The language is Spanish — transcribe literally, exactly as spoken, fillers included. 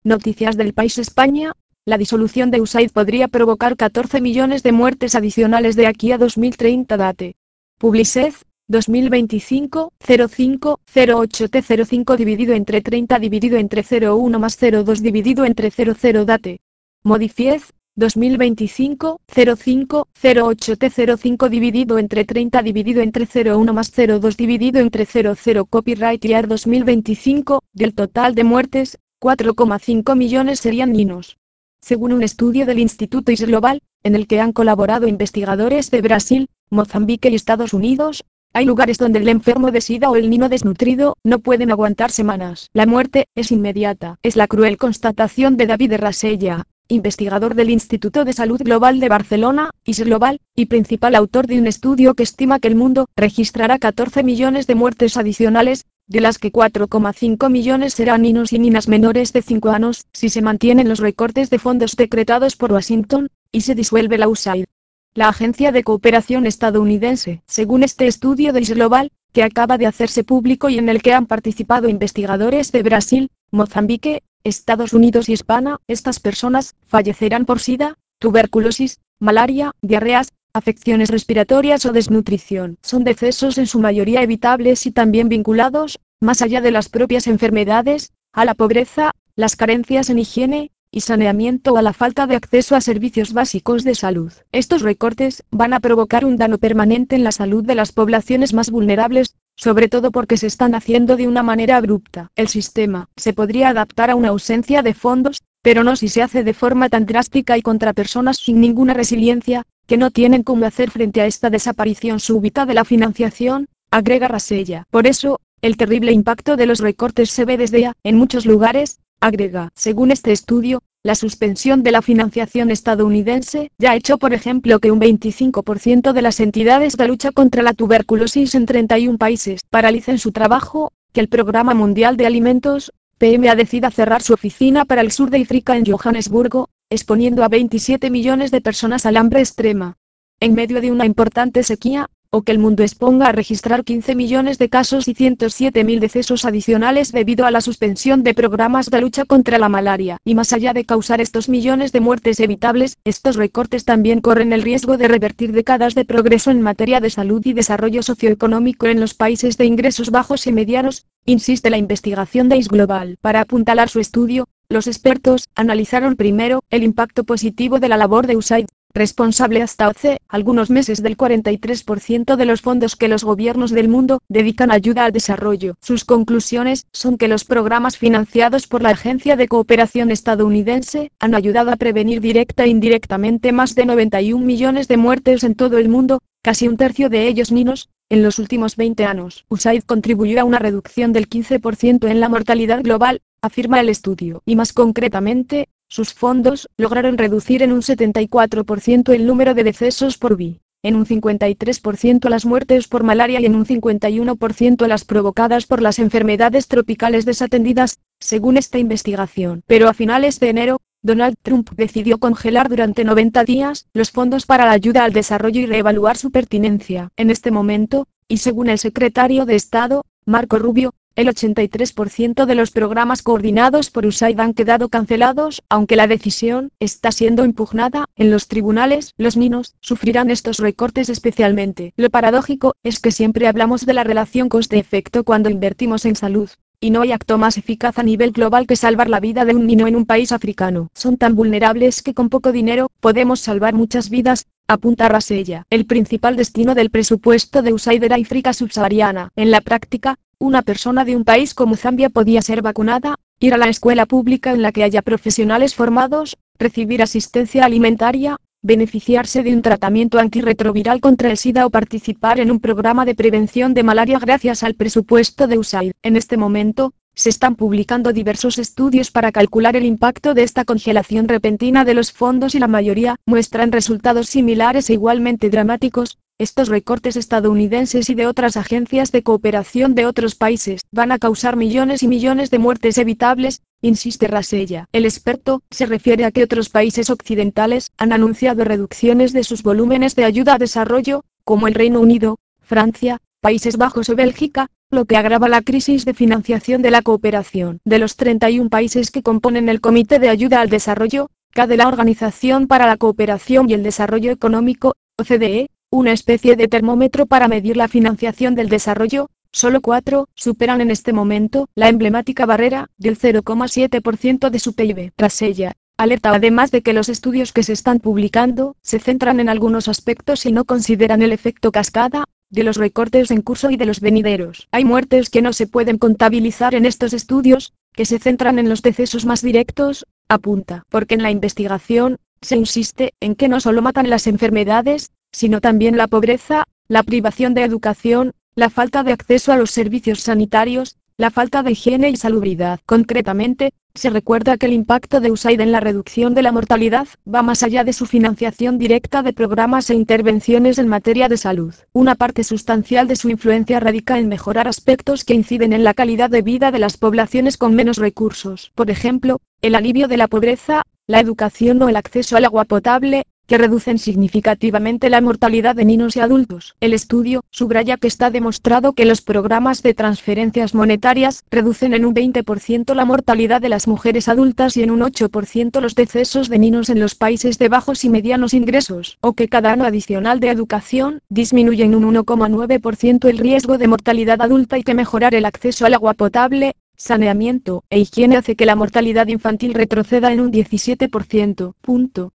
Noticias del País España. La disolución de U S A I D podría provocar catorce millones de muertes adicionales de aquí a dos mil treinta. Date. Publicez, dos mil veinticinco, cero cinco, cero ocho T cero cinco dividido entre treinta dividido entre cero coma uno más cero coma dos dividido entre cero coma cero. Date. Modifiez, dos mil veinticinco, cero cinco, cero ocho T cero cinco dividido entre treinta dividido entre cero coma uno más cero coma dos dividido entre cero coma cero. Copyright Year dos mil veinticinco, del total de muertes, cuatro coma cinco millones serían niños. Según un estudio del Instituto I S Global, en el que han colaborado investigadores de Brasil, Mozambique y Estados Unidos, hay lugares donde el enfermo de SIDA o el niño desnutrido no pueden aguantar semanas. La muerte es inmediata. Es la cruel constatación de David Rasella, investigador del Instituto de Salud Global de Barcelona, I S Global, y principal autor de un estudio que estima que el mundo registrará catorce millones de muertes adicionales, de las que cuatro coma cinco millones serán niños y niñas menores de cinco años, si se mantienen los recortes de fondos decretados por Washington, y se disuelve la U S A I D. La Agencia de Cooperación Estadounidense, según este estudio de I S Global, que acaba de hacerse público y en el que han participado investigadores de Brasil, Mozambique, Estados Unidos y España, estas personas fallecerán por SIDA, tuberculosis, malaria, diarreas, afecciones respiratorias o desnutrición. Son decesos en su mayoría evitables y también vinculados, más allá de las propias enfermedades, a la pobreza, las carencias en higiene y saneamiento o a la falta de acceso a servicios básicos de salud. Estos recortes van a provocar un daño permanente en la salud de las poblaciones más vulnerables, sobre todo porque se están haciendo de una manera abrupta. El sistema se podría adaptar a una ausencia de fondos, pero no si se hace de forma tan drástica y contra personas sin ninguna resiliencia, que no tienen cómo hacer frente a esta desaparición súbita de la financiación, agrega Rasella. Por eso, el terrible impacto de los recortes se ve desde ya, en muchos lugares, agrega. Según este estudio, la suspensión de la financiación estadounidense ya ha hecho por ejemplo que un veinticinco por ciento de las entidades de lucha contra la tuberculosis en treinta y uno países paralicen su trabajo, que el Programa Mundial de Alimentos, P M A decida cerrar su oficina para el sur de África en Johannesburgo, exponiendo a veintisiete millones de personas al hambre extrema. En medio de una importante sequía, o que el mundo exponga a registrar quince millones de casos y ciento siete mil decesos adicionales debido a la suspensión de programas de lucha contra la malaria. Y más allá de causar estos millones de muertes evitables, estos recortes también corren el riesgo de revertir décadas de progreso en materia de salud y desarrollo socioeconómico en los países de ingresos bajos y medianos, insiste la investigación de I S Global. Para apuntalar su estudio, los expertos analizaron primero el impacto positivo de la labor de U S A I D, responsable hasta hace algunos meses del cuarenta y tres por ciento de los fondos que los gobiernos del mundo dedican a ayuda al desarrollo. Sus conclusiones son que los programas financiados por la Agencia de Cooperación Estadounidense han ayudado a prevenir directa e indirectamente más de noventa y un millones de muertes en todo el mundo, casi un tercio de ellos niños, en los últimos veinte años. U S A I D contribuyó a una reducción del quince por ciento en la mortalidad global, afirma el estudio. Y más concretamente, sus fondos lograron reducir en un setenta y cuatro por ciento el número de decesos por V I, en un cincuenta y tres por ciento las muertes por malaria y en un cincuenta y uno por ciento las provocadas por las enfermedades tropicales desatendidas, según esta investigación. Pero a finales de enero, Donald Trump decidió congelar durante noventa días los fondos para la ayuda al desarrollo y reevaluar su pertinencia. En este momento, y según el secretario de Estado, Marco Rubio, el ochenta y tres por ciento de los programas coordinados por U S A I D han quedado cancelados, aunque la decisión está siendo impugnada en los tribunales. Los niños sufrirán estos recortes especialmente. Lo paradójico es que siempre hablamos de la relación coste-efecto cuando invertimos en salud, y no hay acto más eficaz a nivel global que salvar la vida de un niño en un país africano. Son tan vulnerables que con poco dinero podemos salvar muchas vidas, apunta Rasella. El principal destino del presupuesto de U S A I D era África subsahariana. En la práctica, una persona de un país como Zambia podía ser vacunada, ir a la escuela pública en la que haya profesionales formados, recibir asistencia alimentaria, beneficiarse de un tratamiento antirretroviral contra el SIDA o participar en un programa de prevención de malaria gracias al presupuesto de U S A I D. En este momento, se están publicando diversos estudios para calcular el impacto de esta congelación repentina de los fondos y la mayoría muestran resultados similares e igualmente dramáticos. Estos recortes estadounidenses y de otras agencias de cooperación de otros países van a causar millones y millones de muertes evitables, insiste Rasella. El experto se refiere a que otros países occidentales han anunciado reducciones de sus volúmenes de ayuda a desarrollo, como el Reino Unido, Francia, Países Bajos o Bélgica, lo que agrava la crisis de financiación de la cooperación. De los treinta y un países que componen el Comité de Ayuda al Desarrollo, C A de la Organización para la Cooperación y el Desarrollo Económico, O C D E, una especie de termómetro para medir la financiación del desarrollo, solo cuatro superan en este momento la emblemática barrera del cero coma siete por ciento de su P I B. Tras ella, alerta además de que los estudios que se están publicando se centran en algunos aspectos y no consideran el efecto cascada de los recortes en curso y de los venideros. Hay muertes que no se pueden contabilizar en estos estudios, que se centran en los decesos más directos, apunta, porque en la investigación se insiste en que no solo matan las enfermedades, sino también la pobreza, la privación de educación, la falta de acceso a los servicios sanitarios, la falta de higiene y salubridad. Concretamente, se recuerda que el impacto de U S A I D en la reducción de la mortalidad va más allá de su financiación directa de programas e intervenciones en materia de salud. Una parte sustancial de su influencia radica en mejorar aspectos que inciden en la calidad de vida de las poblaciones con menos recursos. Por ejemplo, el alivio de la pobreza, la educación o el acceso al agua potable, que reducen significativamente la mortalidad de niños y adultos. El estudio subraya que está demostrado que los programas de transferencias monetarias reducen en un veinte por ciento la mortalidad de las mujeres adultas y en un ocho por ciento los decesos de niños en los países de bajos y medianos ingresos, o que cada año adicional de educación disminuye en un uno coma nueve por ciento el riesgo de mortalidad adulta y que mejorar el acceso al agua potable, saneamiento e higiene hace que la mortalidad infantil retroceda en un diecisiete por ciento. Punto.